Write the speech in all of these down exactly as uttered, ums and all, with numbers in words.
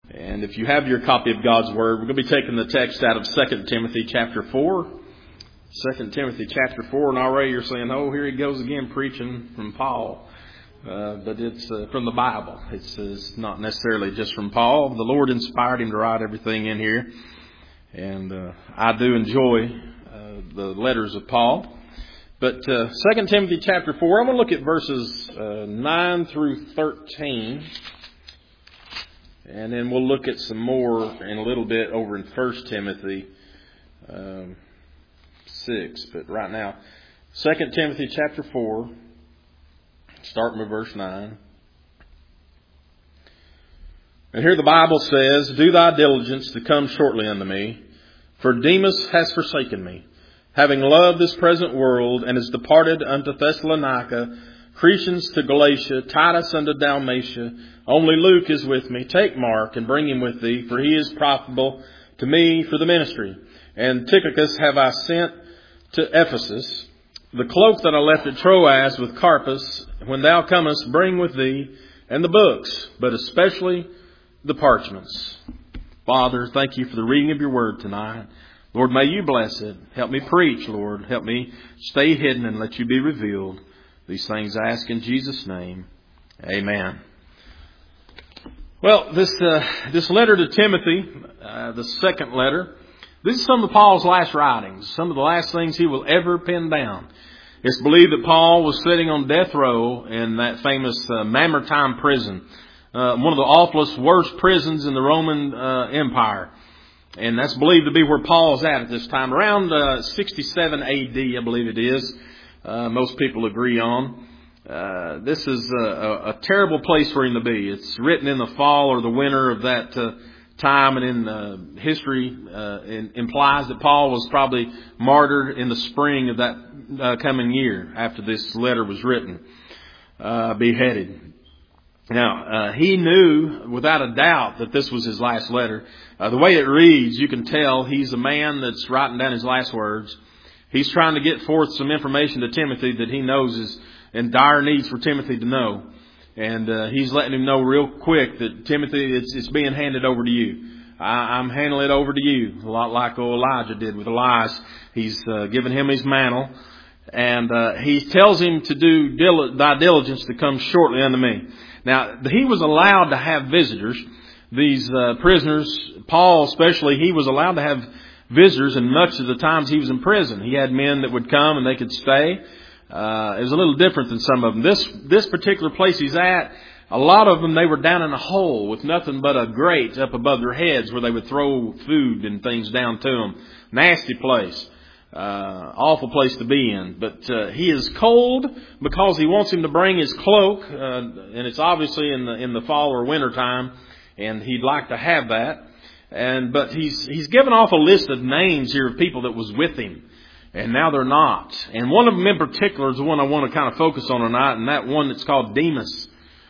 And if you have your copy of God's Word, we're going to be taking the text out of Second Timothy chapter four. Second Timothy chapter four, and already you're saying, oh, here he goes again preaching from Paul. Uh, but it's uh, from the Bible. It's, it's not necessarily just from Paul. The Lord inspired him to write everything in here. And uh, I do enjoy uh, the letters of Paul. But uh, Second Timothy chapter four, I'm going to look at verses uh, nine through thirteen. And then we'll look at some more in a little bit over in First Timothy um, six. But right now, Second Timothy chapter four, starting with verse nine. And here the Bible says, Do thy diligence to come shortly unto me, for Demas has forsaken me, having loved this present world, and is departed unto Thessalonica, Crescens to Galatia, Titus unto Dalmatia. Only Luke is with me. Take Mark and bring him with thee, for he is profitable to me for the ministry. And Tychicus have I sent to Ephesus. The cloak that I left at Troas with Carpus, when thou comest, bring with thee, and the books, but especially the parchments. Father, thank you for the reading of your word tonight. Lord, may you bless it. Help me preach, Lord. Help me stay hidden and let you be revealed. These things I ask in Jesus' name. Amen. Well, this uh, this letter to Timothy, uh, the second letter, this is some of Paul's last writings, some of the last things he will ever pen down. It's believed that Paul was sitting on death row in that famous uh, Mamertine prison, uh, one of the awfulest, worst prisons in the Roman uh, Empire. And that's believed to be where Paul's at at this time, around uh, sixty-seven A D, I believe it is. Uh, most people agree on. Uh, this is a, a, a terrible place for him to be. It's written in the fall or the winter of that uh, time, and in uh, history uh, in, implies that Paul was probably martyred in the spring of that uh, coming year after this letter was written, uh, beheaded. Now, uh, he knew without a doubt that this was his last letter. Uh, the way it reads, you can tell he's a man that's writing down his last words. He's trying to get forth some information to Timothy that he knows is in dire needs for Timothy to know. And uh, he's letting him know real quick that, Timothy, it's, it's being handed over to you. I, I'm handing it over to you, a lot like old Elijah did with Elias. He's uh, given him his mantle. And uh, he tells him to do dil- thy diligence to come shortly unto me. Now, he was allowed to have visitors. These uh, prisoners, Paul especially, he was allowed to have visitors, and much of the times he was in prison. He had men that would come and they could stay. Uh, it was a little different than some of them. This this particular place he's at, a lot of them, they were down in a hole with nothing but a grate up above their heads where they would throw food and things down to them. Nasty place. Uh, awful place to be in. But uh, he is cold because he wants him to bring his cloak, uh, and it's obviously in the in the fall or winter time, and he'd like to have that. And but he's he's given off a list of names here of people that was with him, and now they're not. And one of them in particular is the one I want to kind of focus on tonight, and that one that's called Demas.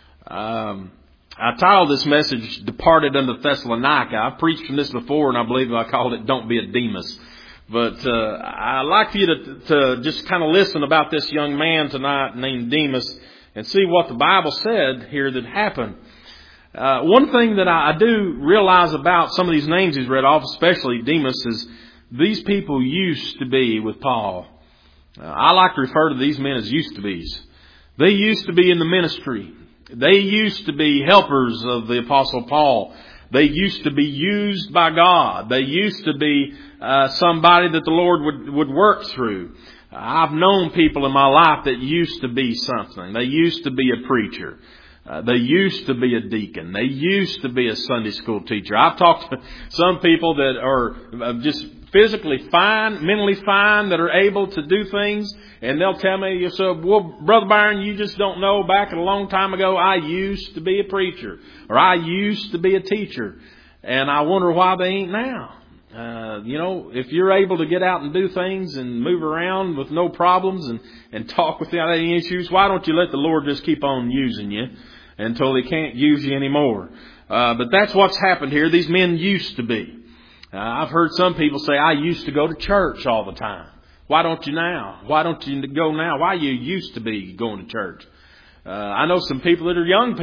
Um, I titled this message, Departed unto Thessalonica. I've preached from this before, and I believe I called it Don't Be a Demas. But uh, I'd like for you to, to just kind of listen about this young man tonight named Demas and see what the Bible said here that happened. Uh, one thing that I, I do realize about some of these names he's read off, especially Demas, is these people used to be with Paul. Uh, I like to refer to these men as used to be's. They used to be in the ministry. They used to be helpers of the Apostle Paul. They used to be used by God. They used to be uh, somebody that the Lord would, would work through. I've known people in my life that used to be something. They used to be a preacher. Uh, they used to be a deacon. They used to be a Sunday school teacher. I've talked to some people that are just physically fine, mentally fine, that are able to do things. And they'll tell me, so, well, Brother Byron, you just don't know, back a long time ago, I used to be a preacher. Or I used to be a teacher. And I wonder why they ain't now. Uh, you know, if you're able to get out and do things and move around with no problems and, and talk without any issues, why don't you let the Lord just keep on using you until He can't use you anymore? Uh, but that's what's happened here. These men used to be. Uh, I've heard some people say, I used to go to church all the time. Why don't you now? Why don't you go now? Why you used to be going to church? Uh, I know some people that are young people.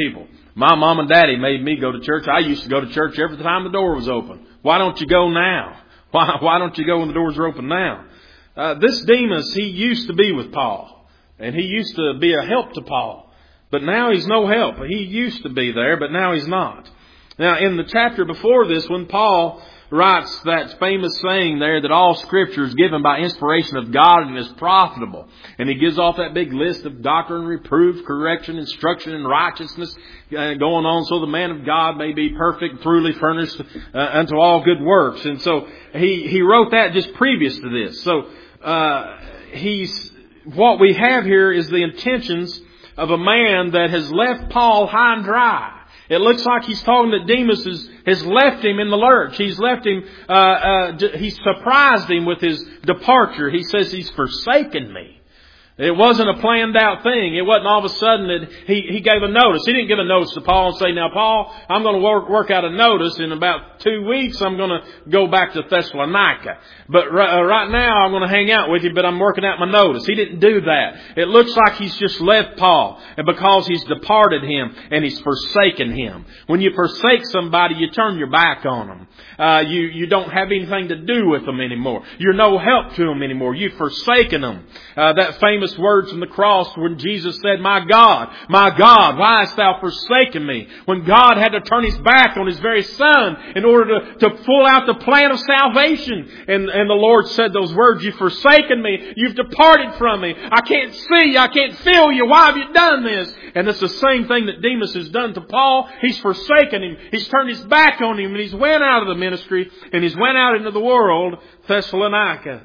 My mom and daddy made me go to church. I used to go to church every time the door was open. Why don't you go now? Why, why don't you go when the doors are open now? Uh, this Demas, he used to be with Paul. And he used to be a help to Paul. But now he's no help. He used to be there, but now he's not. Now, in the chapter before this, when Paul writes that famous saying there that all Scripture is given by inspiration of God and is profitable. And he gives off that big list of doctrine, reproof, correction, instruction, and righteousness uh, going on so the man of God may be perfect, truly furnished uh, unto all good works. And so he, he wrote that just previous to this. So uh, he's what we have here is the intentions of a man that has left Paul high and dry. It looks like he's talking that Demas has, has left him in the lurch. He's left him, uh, uh, he's surprised him with his departure. He says he's forsaken me. It wasn't a planned out thing. It wasn't all of a sudden that he, he gave a notice. He didn't give a notice to Paul and say, now Paul, I'm going to work, work out a notice. In about two weeks, I'm going to go back to Thessalonica. But right, uh, right now, I'm going to hang out with you, but I'm working out my notice. He didn't do that. It looks like he's just left Paul, and because he's departed him and he's forsaken him. When you forsake somebody, you turn your back on them. Uh, you, you don't have anything to do with them anymore. You're no help to them anymore. You've forsaken them. Uh, that famous words from the cross when Jesus said, my God, my God, why hast thou forsaken me? When God had to turn his back on his very Son in order to, to pull out the plan of salvation. And, and the Lord said those words, you've forsaken me. You've departed from me. I can't see you. I can't feel you. Why have you done this? And it's the same thing that Demas has done to Paul. He's forsaken him. He's turned his back on him and he's went out of the ministry and he's went out into the world, Thessalonica.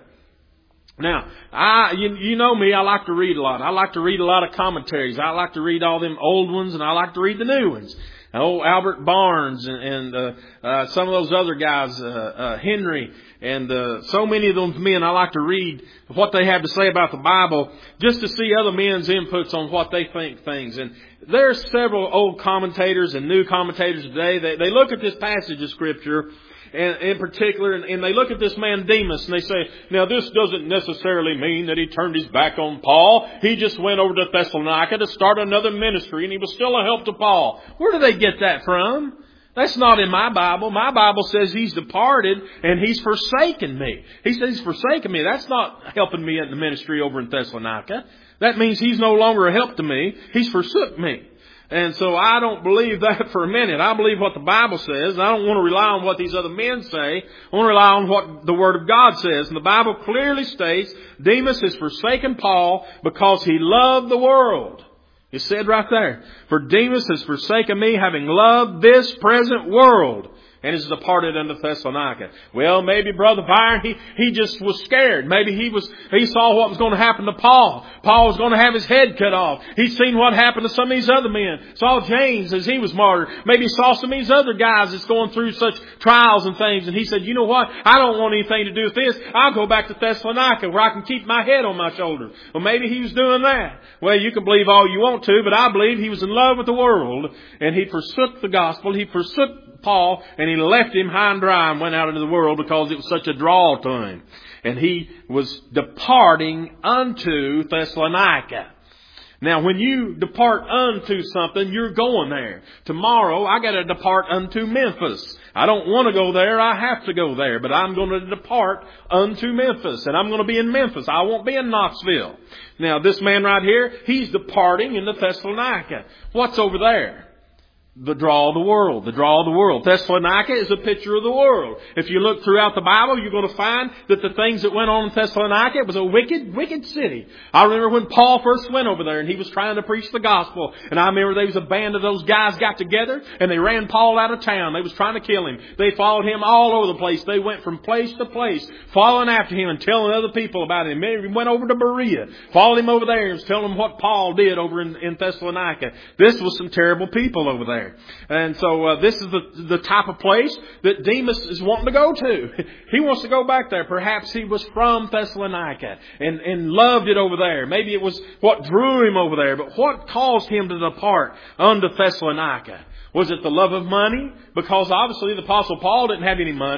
Now, I, you, you know me, I like to read a lot. I like to read a lot of commentaries. I like to read all them old ones and I like to read the new ones. Oh, Albert Barnes and, and uh, uh, some of those other guys, uh, uh, Henry, and uh, so many of those men, I like to read what they have to say about the Bible just to see other men's inputs on what they think things. And there's several old commentators and new commentators today. They, they look at this passage of Scripture and in particular, and they look at this man Demas and they say, now this doesn't necessarily mean that he turned his back on Paul. He just went over to Thessalonica to start another ministry and he was still a help to Paul. Where do they get that from? That's not in my Bible. My Bible says he's departed and he's forsaken me. He says he's forsaken me. That's not helping me in the ministry over in Thessalonica. That means he's no longer a help to me. He's forsook me. And so I don't believe that for a minute. I believe what the Bible says. I don't want to rely on what these other men say. I want to rely on what the Word of God says. And the Bible clearly states Demas has forsaken Paul because he loved the world. It said right there, for Demas has forsaken me, having loved this present world, and is departed unto Thessalonica. Well, maybe Brother Byron, he, he just was scared. Maybe he was, he saw what was going to happen to Paul. Paul was going to have his head cut off. He's seen what happened to some of these other men. Saw James as he was martyred. Maybe he saw some of these other guys that's going through such trials and things. And he said, you know what? I don't want anything to do with this. I'll go back to Thessalonica where I can keep my head on my shoulders. Well, maybe he was doing that. Well, you can believe all you want to, but I believe he was in love with the world and he forsook the gospel. He forsook Paul, and he left him high and dry and went out into the world because it was such a draw to him. And he was departing unto Thessalonica. Now, when you depart unto something, you're going there. Tomorrow, I got to depart unto Memphis. I don't want to go there. I have to go there. But I'm going to depart unto Memphis. And I'm going to be in Memphis. I won't be in Knoxville. Now, this man right here, he's departing into Thessalonica. What's over there? The draw of the world. The draw of the world. Thessalonica is a picture of the world. If you look throughout the Bible, you're going to find that the things that went on in Thessalonica, it was a wicked, wicked city. I remember when Paul first went over there and he was trying to preach the gospel. And I remember there was a band of those guys got together and they ran Paul out of town. They was trying to kill him. They followed him all over the place. They went from place to place, following after him and telling other people about him. He went over to Berea, followed him over there and was telling them what Paul did over in, in Thessalonica. This was some terrible people over there. And so uh, this is the, the type of place that Demas is wanting to go to. He wants to go back there. Perhaps he was from Thessalonica and, and loved it over there. Maybe it was what drew him over there. But what caused him to depart unto Thessalonica? Was it the love of money? Because obviously the Apostle Paul didn't have any money.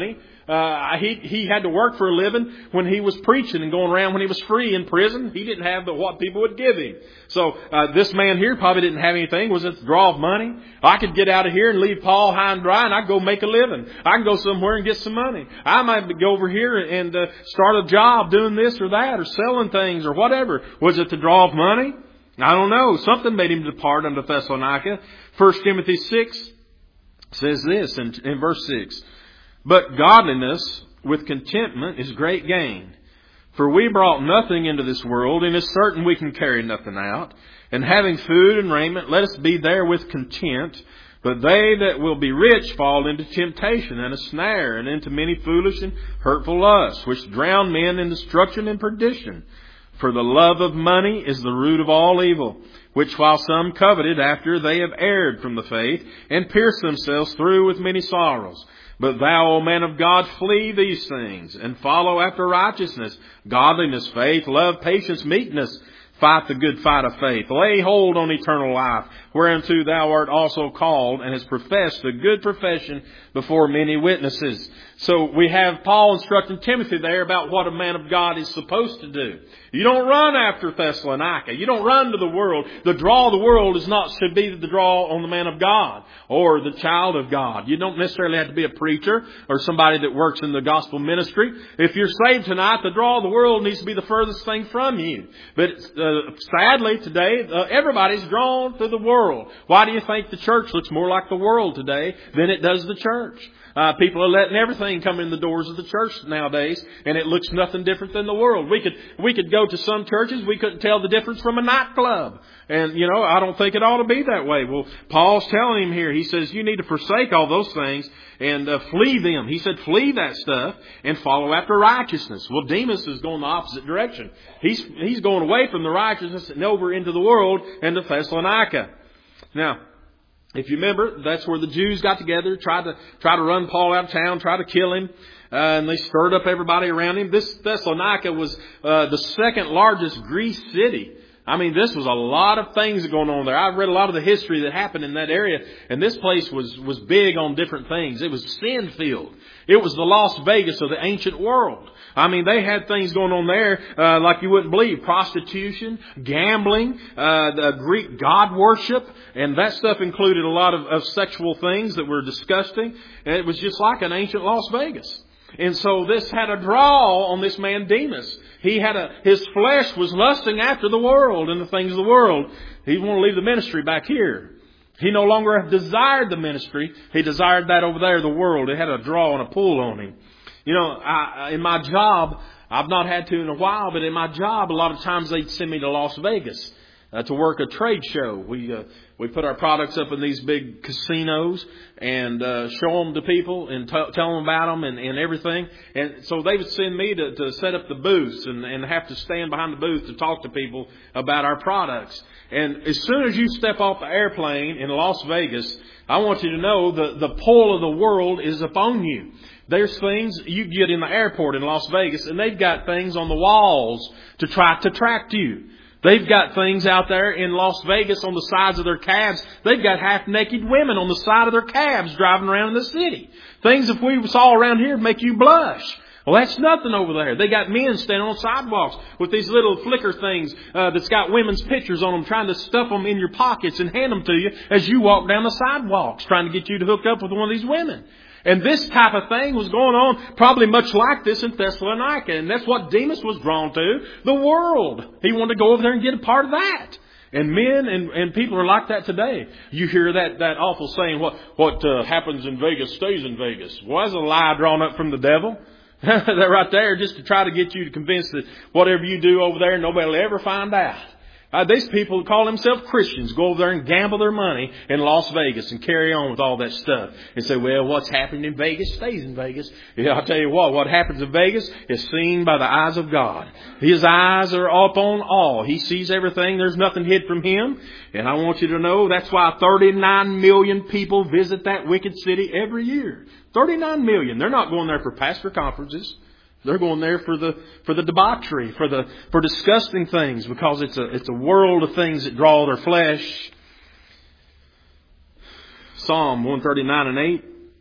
Uh, he, he had to work for a living when he was preaching and going around when he was free in prison. He didn't have the, what people would give him. So, uh, this man here probably didn't have anything. Was it the draw of money? I could get out of here and leave Paul high and dry and I'd go make a living. I can go somewhere and get some money. I might go over here and uh, start a job doing this or that or selling things or whatever. Was it the draw of money? I don't know. Something made him depart unto Thessalonica. First Timothy six says this in, in verse six. But godliness with contentment is great gain. For we brought nothing into this world, and it's certain we can carry nothing out. And having food and raiment, let us be therewith content. But they that will be rich fall into temptation and a snare, and into many foolish and hurtful lusts, which drown men in destruction and perdition. For the love of money is the root of all evil, which while some coveted after, they have erred from the faith, and pierced themselves through with many sorrows. But thou, O man of God, flee these things, and follow after righteousness, godliness, faith, love, patience, meekness. Fight the good fight of faith. Lay hold on eternal life, whereunto thou art also called, and hast professed a good profession before many witnesses. So we have Paul instructing Timothy there about what a man of God is supposed to do. You don't run after Thessalonica. You don't run to the world. The draw of the world is not should be the draw on the man of God or the child of God. You don't necessarily have to be a preacher or somebody that works in the gospel ministry. If you're saved tonight, the draw of the world needs to be the furthest thing from you. But uh, sadly today, uh, everybody's drawn to the world. Why do you think the church looks more like the world today than it does the church? Uh, people are letting everything come in the doors of the church nowadays, and it looks nothing different than the world. We could we could go to some churches, we couldn't tell the difference from a nightclub. And, you know, I don't think it ought to be that way. Well, Paul's telling him here, he says, you need to forsake all those things and uh, flee them. He said, flee that stuff and follow after righteousness. Well, Demas is going the opposite direction. He's, he's going away from the righteousness and over into the world and to Thessalonica. Now, if you remember, that's where the Jews got together, tried to try to run Paul out of town, try to kill him, uh, and they stirred up everybody around him. This Thessalonica was uh, the second largest Greece city. I mean, this was a lot of things going on there. I've read a lot of the history that happened in that area, and this place was was big on different things. It was sin-filled. It was the Las Vegas of the ancient world. I mean, they had things going on there uh, like you wouldn't believe. Prostitution, gambling, uh, the Greek god worship, and that stuff included a lot of, of sexual things that were disgusting. And it was just like an ancient Las Vegas. And so this had a draw on this man Demas. He had a, his flesh was lusting after the world and the things of the world. He wanted to leave the ministry back here. He no longer desired the ministry. He desired that over there, the world. It had a draw and a pull on him. You know, I, in my job, I've not had to in a while, but in my job, a lot of times they'd send me to Las Vegas uh, to work a trade show. We uh, we put our products up in these big casinos and uh, show them to people and t- tell them about them and, and everything. And so they would send me to, to set up the booths and, and have to stand behind the booth to talk to people about our products. And as soon as you step off the airplane in Las Vegas, I want you to know the, the pull of the world is upon you. There's things you get in the airport in Las Vegas, and they've got things on the walls to try to attract you. They've got things out there in Las Vegas on the sides of their cabs. They've got half-naked women on the side of their cabs driving around in the city. Things if we saw around here make you blush. Well, that's nothing over there. They got men standing on sidewalks with these little flicker things uh, that's got women's pictures on them, trying to stuff them in your pockets and hand them to you as you walk down the sidewalks, trying to get you to hook up with one of these women. And this type of thing was going on probably much like this in Thessalonica. And that's what Demas was drawn to, the world. He wanted to go over there and get a part of that. And men and, and people are like that today. You hear that, that awful saying, what, what uh, happens in Vegas stays in Vegas. Well, that's a lie drawn up from the devil. That right there, just to try to get you to convince that whatever you do over there, nobody will ever find out. Uh, these people call themselves Christians go over there and gamble their money in Las Vegas and carry on with all that stuff and say, well, what's happening in Vegas stays in Vegas. Yeah, I'll tell you what, what happens in Vegas is seen by the eyes of God. His eyes are up on all. He sees everything. There's nothing hid from Him. And I want you to know that's why thirty-nine million people visit that wicked city every year. thirty-nine million. They're not going there for pastor conferences. They're going there for the for the debauchery, for the for disgusting things, because it's a it's a world of things that draw their flesh. Psalm one thirty-nine and eight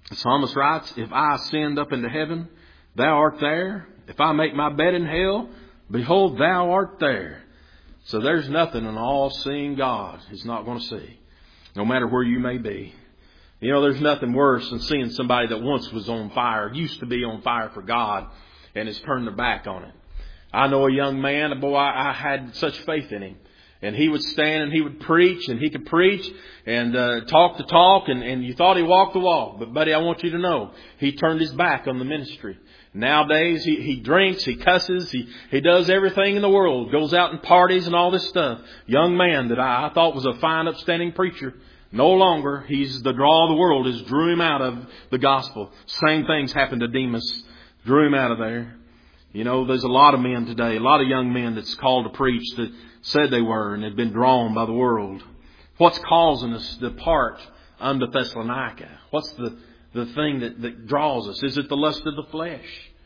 The psalmist writes, if I ascend up into heaven, thou art there. If I make my bed in hell, behold, thou art there. So there's nothing an all-seeing God is not going to see, no matter where you may be. You know, there's nothing worse than seeing somebody that once was on fire, used to be on fire for God, and has turned their back on it. I know a young man, a boy, I had such faith in him. And he would stand and he would preach, and he could preach and uh, talk the talk, and, and you thought he walked the walk. But buddy, I want you to know, he turned his back on the ministry. Nowadays, he, he drinks, he cusses, he, he does everything in the world, goes out and parties and all this stuff. Young man that I, I thought was a fine, upstanding preacher. No longer, he's the draw of the world has drew him out of the gospel. Same things happened to Demas, drew him out of there. You know, there's a lot of men today, a lot of young men that's called to preach that said they were and had been drawn by the world. What's causing us to depart unto Thessalonica? What's the, the thing that, that draws us? Is it the lust of the flesh?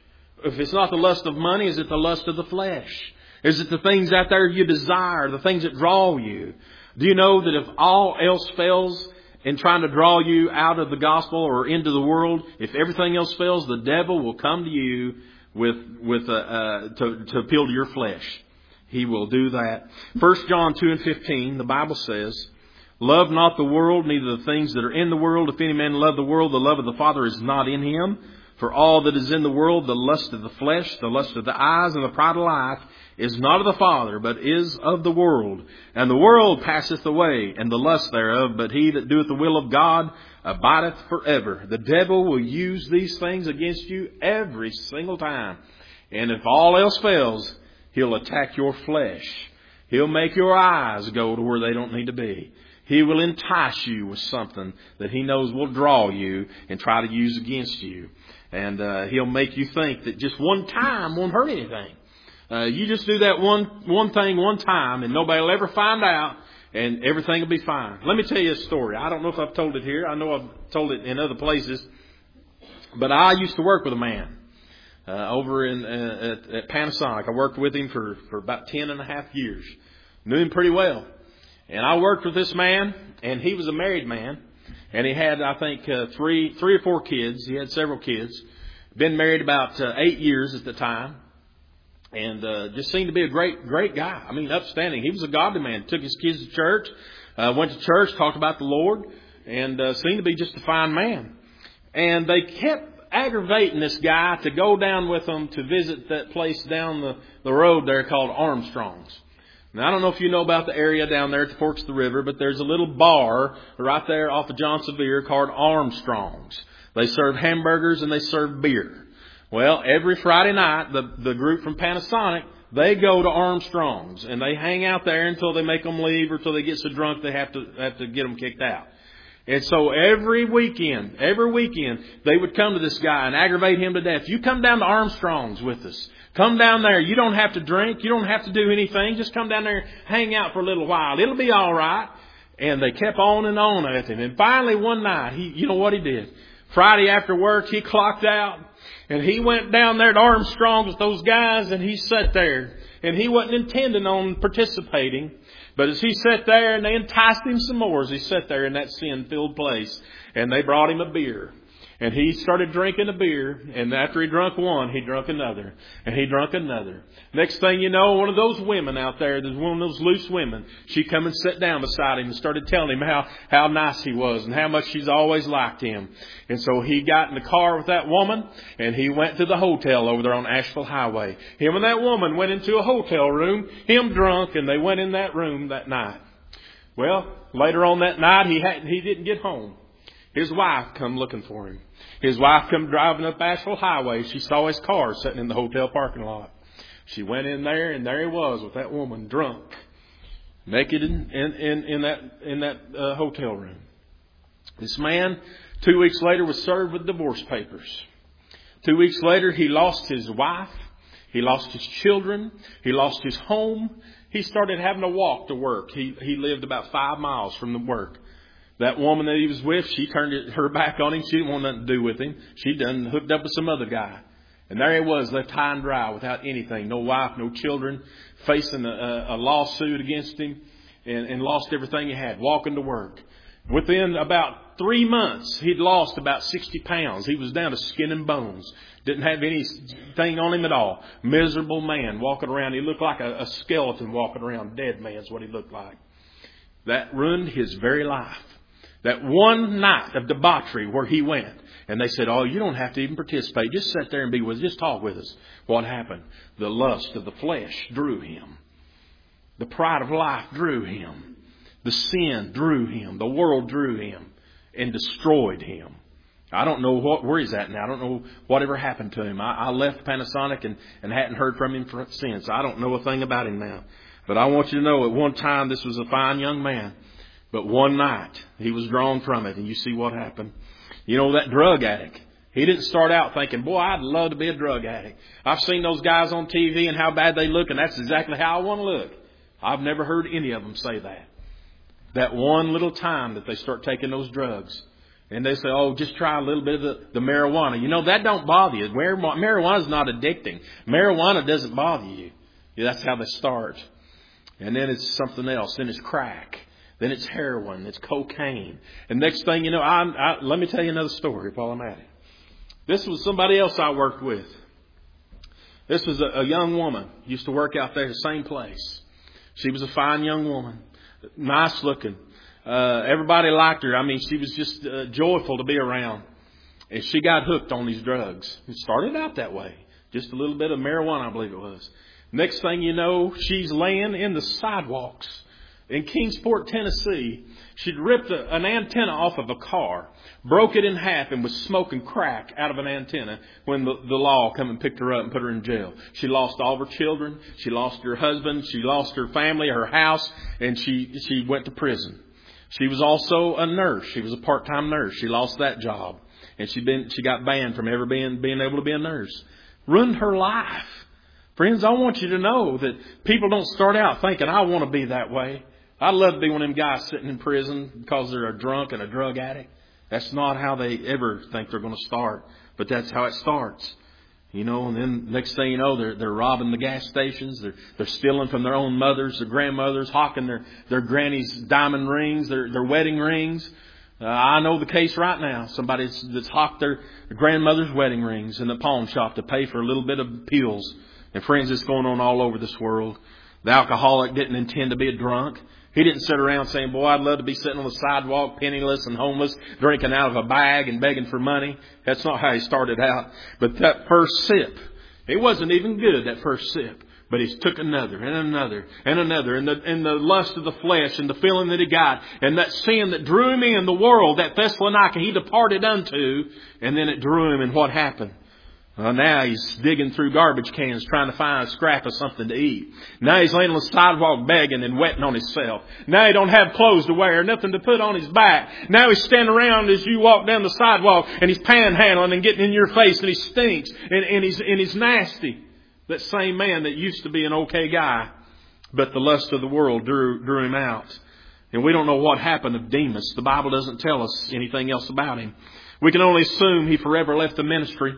If it's not the lust of money, is it the lust of the flesh? Is it the things out there you desire, the things that draw you? Do you know that if all else fails in trying to draw you out of the gospel or into the world, if everything else fails, the devil will come to you with with uh, uh, to, to appeal to your flesh. He will do that. First John two and fifteen, the Bible says, love not the world, neither the things that are in the world. If any man love the world, the love of the Father is not in him. For all that is in the world, the lust of the flesh, the lust of the eyes, and the pride of life, is not of the Father, but is of the world. And the world passeth away, and the lust thereof, but he that doeth the will of God abideth forever. The devil will use these things against you every single time. And if all else fails, he'll attack your flesh. He'll make your eyes go to where they don't need to be. He will entice you with something that he knows will draw you and try to use against you. And uh, he'll make you think that just one time won't hurt anything. Uh, you just do that one one thing one time and nobody will ever find out, and everything will be fine. Let me tell you a story. I don't know if I've told it here. I know I've told it in other places. But I used to work with a man uh, over in uh, at, at Panasonic. I worked with him for, for about ten and a half years. Knew him pretty well. And I worked with this man, and he was a married man. And he had, I think, uh, three three or four kids. He had several kids. Been married about uh, eight years at the time. And uh, just seemed to be a great, great guy. I mean, upstanding. He was a godly man. Took his kids to church. Uh, went to church, talked about the Lord. And uh, seemed to be just a fine man. And they kept aggravating this guy to go down with them to visit that place down the, the road there called Armstrong's. Now, I don't know if you know about the area down there at the Forks of the River, but there's a little bar right there off of John Sevier called Armstrong's. They serve hamburgers and they serve beer. Well, every Friday night, the, the group from Panasonic, they go to Armstrong's and they hang out there until they make them leave or until they get so drunk they have to have to get them kicked out. And so every weekend, every weekend, they would come to this guy and aggravate him to death. You come down to Armstrong's with us. Come down there. You don't have to drink. You don't have to do anything. Just come down there, hang out for a little while. It'll be all right. And they kept on and on at him. And finally one night, he, you know what he did? Friday after work, he clocked out. And he went down there to Armstrong's with those guys, and he sat there. And he wasn't intending on participating. But as he sat there, and they enticed him some more as he sat there in that sin-filled place. And they brought him a beer. And he started drinking a beer. And after he drunk one, he drunk another. And he drunk another. Next thing you know, one of those women out there, there's one of those loose women, she come and sat down beside him and started telling him how, how nice he was and how much she's always liked him. And so he got in the car with that woman and he went to the hotel over there on Asheville Highway. Him and that woman went into a hotel room, him drunk, and they went in that room that night. Well, later on that night, he hadn't, he didn't get home. His wife come looking for him. His wife come driving up Asheville Highway. She saw his car sitting in the hotel parking lot. She went in there, and there he was with that woman, drunk, naked in in, in, in that in that uh, hotel room. This man, two weeks later, was served with divorce papers. Two weeks later, he lost his wife. He lost his children. He lost his home. He started having to walk to work. He he lived about five miles from the work. That woman that he was with, she turned her back on him. She didn't want nothing to do with him. She done hooked up with some other guy. And there he was, left high and dry without anything. No wife, no children, facing a, a lawsuit against him and, and lost everything he had, walking to work. Within about three months, he'd lost about sixty pounds. He was down to skin and bones. Didn't have anything on him at all. Miserable man walking around. He looked like a, a skeleton walking around. Dead man's what he looked like. That ruined his very life. That one night of debauchery where he went. And they said, oh, you don't have to even participate. Just sit there and be with us. Just talk with us. What happened? The lust of the flesh drew him. The pride of life drew him. The sin drew him. The world drew him and destroyed him. I don't know what, where he's at now. I don't know whatever happened to him. I, I left Panasonic and, and hadn't heard from him for, since. I don't know a thing about him now. But I want you to know at one time this was a fine young man. But one night he was drawn from it. And you see what happened. You know, that drug addict. He didn't start out thinking, boy, I'd love to be a drug addict. I've seen those guys on T V and how bad they look. And that's exactly how I want to look. I've never heard any of them say that. That one little time that they start taking those drugs. And they say, oh, just try a little bit of the, the marijuana. You know, that don't bother you. Marijuana is not addicting. Marijuana doesn't bother you. Yeah, that's how they start. And then it's something else. Then it's crack. Then it's heroin. It's cocaine. And next thing you know, I, I, let me tell you another story while I'm at it. This was somebody else I worked with. This was a, a young woman. Used to work out there the same place. She was a fine young woman. Nice looking. Uh, everybody liked her. I mean, she was just uh, joyful to be around. And she got hooked on these drugs. It started out that way. Just a little bit of marijuana, I believe it was. Next thing you know, she's laying in the sidewalks in Kingsport, Tennessee. She'd ripped a, an antenna off of a car, broke it in half, and was smoking crack out of an antenna when the, the law come and picked her up and put her in jail. She lost all of her children. She lost her husband. She lost her family, her house, and she, she went to prison. She was also a nurse. She was a part-time nurse. She lost that job. And she been she got banned from ever being being able to be a nurse. Ruined her life. Friends, I want you to know that people don't start out thinking, I want to be that way. I'd love to be one of them guys sitting in prison because they're a drunk and a drug addict. That's not how they ever think they're going to start. But that's how it starts. You know, and then next thing you know, they're they're robbing the gas stations. They're they're stealing from their own mothers, their grandmothers, hawking their their granny's diamond rings, their their wedding rings. Uh, I know the case right now. Somebody that's, that's hawked their grandmother's wedding rings in the pawn shop to pay for a little bit of pills. And friends, it's going on all over this world. The alcoholic didn't intend to be a drunk. He didn't sit around saying, boy, I'd love to be sitting on the sidewalk, penniless and homeless, drinking out of a bag and begging for money. That's not how he started out. But that first sip, it wasn't even good, that first sip. But he took another and another and another. And the, and the lust of the flesh and the feeling that he got. And that sin that drew him in, the world, that Thessalonica, he departed unto. And then it drew him, and what happened? Well, now he's digging through garbage cans trying to find a scrap of something to eat. Now he's laying on the sidewalk begging and wetting on himself. Now he don't have clothes to wear, nothing to put on his back. Now he's standing around as you walk down the sidewalk and he's panhandling and getting in your face and he stinks and, and, he's, and he's nasty. That same man that used to be an okay guy, but the lust of the world drew, drew him out. And we don't know what happened to Demas. The Bible doesn't tell us anything else about him. We can only assume he forever left the ministry.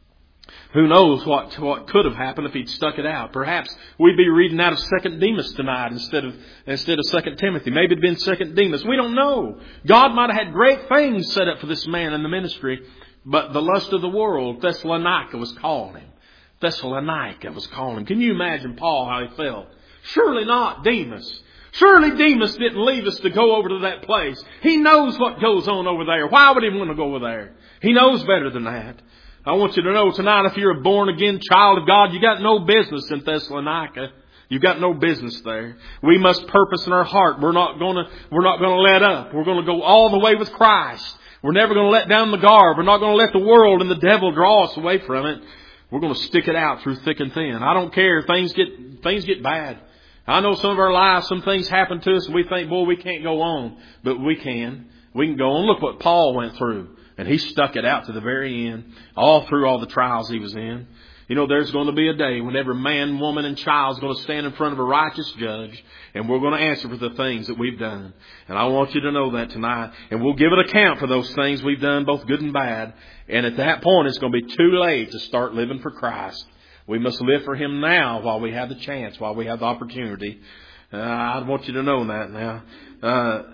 Who knows what what could have happened if he'd stuck it out? Perhaps we'd be reading out of Second Demas tonight instead of instead of Second Timothy. Maybe it'd been Second Demas. We don't know. God might have had great things set up for this man in the ministry, but the lust of the world, Thessalonica was calling him. Thessalonica was calling him. Can you imagine Paul how he felt? Surely not Demas. Surely Demas didn't leave us to go over to that place. He knows what goes on over there. Why would he want to go over there? He knows better than that. I want you to know tonight, if you're a born-again child of God, you got no business in Thessalonica. You got no business there. We must purpose in our heart. We're not going to, we're not going to let up. We're going to go all the way with Christ. We're never going to let down the guard. We're not going to let the world and the devil draw us away from it. We're going to stick it out through thick and thin. I don't care. Things get, things get bad. I know some of our lives, some things happen to us and we think, boy, we can't go on. But we can. We can go on. Look what Paul went through. And he stuck it out to the very end, all through all the trials he was in. You know, there's going to be a day when every man, woman, and child is going to stand in front of a righteous judge, and we're going to answer for the things that we've done. And I want you to know that tonight. And we'll give an account for those things we've done, both good and bad. And at that point, it's going to be too late to start living for Christ. We must live for Him now while we have the chance, while we have the opportunity. Uh, I want you to know that now. Uh,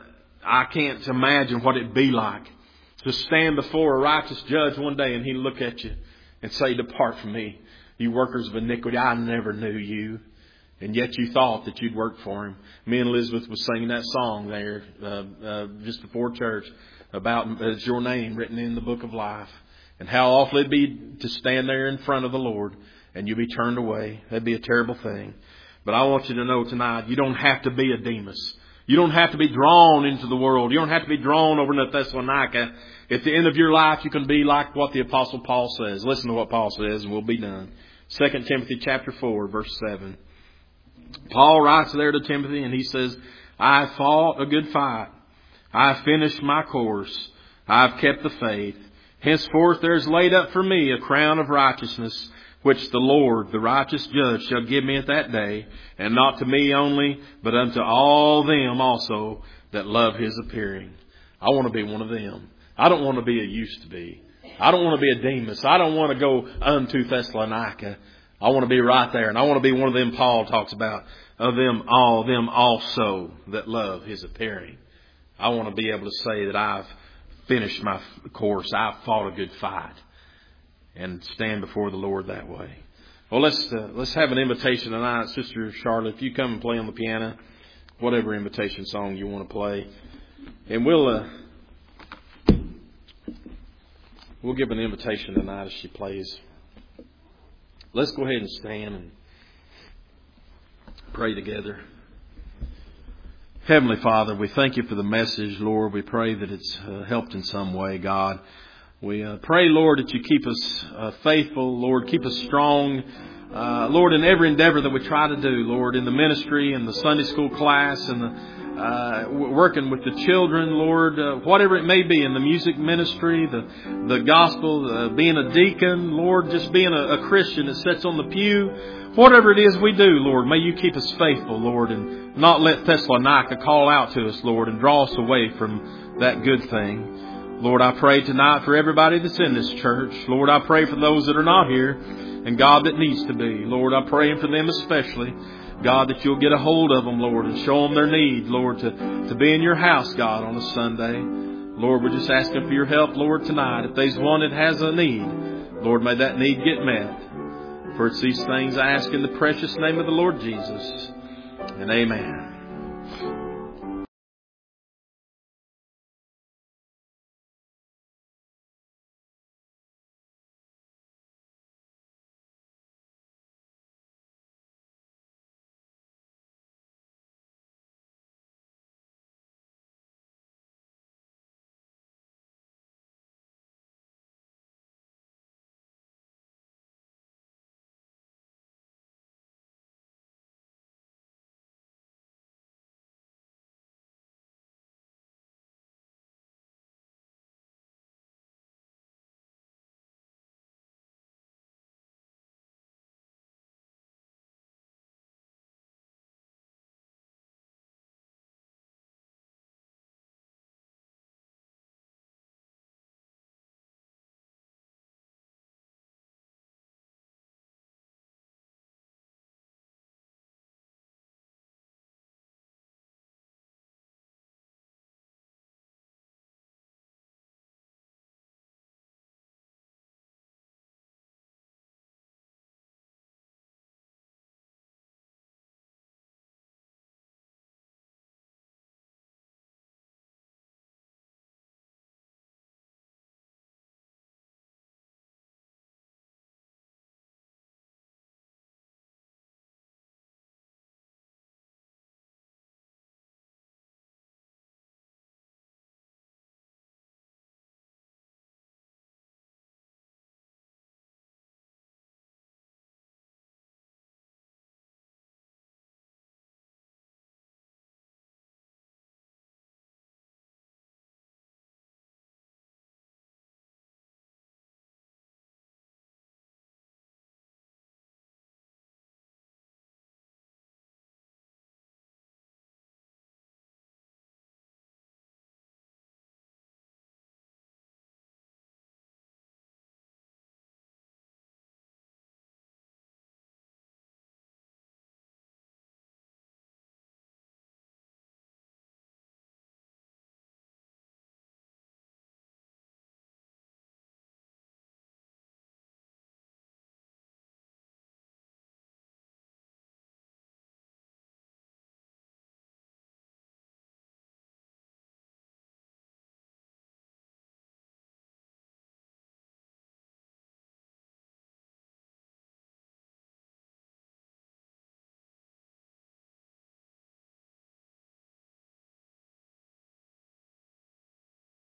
I can't imagine what it'd be like to stand before a righteous judge one day and he'd look at you and say, "Depart from me, you workers of iniquity. I never knew you." And yet you thought that you'd work for him. Me and Elizabeth was singing that song there uh, uh, just before church about "It's your name written in the book of life." And how awful it'd be to stand there in front of the Lord and you be turned away. That'd be a terrible thing. But I want you to know tonight, you don't have to be a Demas. You don't have to be drawn into the world. You don't have to be drawn over to Thessalonica. At the end of your life, you can be like what the Apostle Paul says. Listen to what Paul says and we'll be done. Second Timothy chapter four, verse seven. Paul writes there to Timothy and he says, "I have fought a good fight. I have finished my course. I have kept the faith. Henceforth there is laid up for me a crown of righteousness, which the Lord, the righteous judge, shall give me at that day, and not to me only, but unto all them also that love his appearing." I want to be one of them. I don't want to be a used to be. I don't want to be a Demas. I don't want to go unto Thessalonica. I want to be right there. And I want to be one of them Paul talks about. Of them all, them also that love his appearing. I want to be able to say that I've finished my course. I've fought a good fight. And stand before the Lord that way. Well, let's uh, let's have an invitation tonight. Sister Charlotte, if you come and play on the piano, whatever invitation song you want to play. And we'll uh, we'll give an invitation tonight as she plays. Let's go ahead and stand and pray together. Heavenly Father, we thank you for the message, Lord. We pray that it's uh, helped in some way, God. We uh, pray, Lord, that you keep us uh, faithful, Lord. Keep us strong, uh, Lord, in every endeavor that we try to do, Lord, in the ministry, in the Sunday school class, and the uh, working with the children, Lord, uh, whatever it may be, in the music ministry, the the gospel, uh, being a deacon, Lord, just being a, a Christian that sits on the pew. Whatever it is we do, Lord, may you keep us faithful, Lord, and not let Thessalonica call out to us, Lord, and draw us away from that good thing. Lord, I pray tonight for everybody that's in this church. Lord, I pray for those that are not here and, God, that needs to be. Lord, I pray for them especially. God, that you'll get a hold of them, Lord, and show them their need, Lord, to, to be in your house, God, on a Sunday. Lord, we're just asking for your help, Lord, tonight. If there's one that has a need, Lord, may that need get met. For it's these things I ask in the precious name of the Lord Jesus. And amen.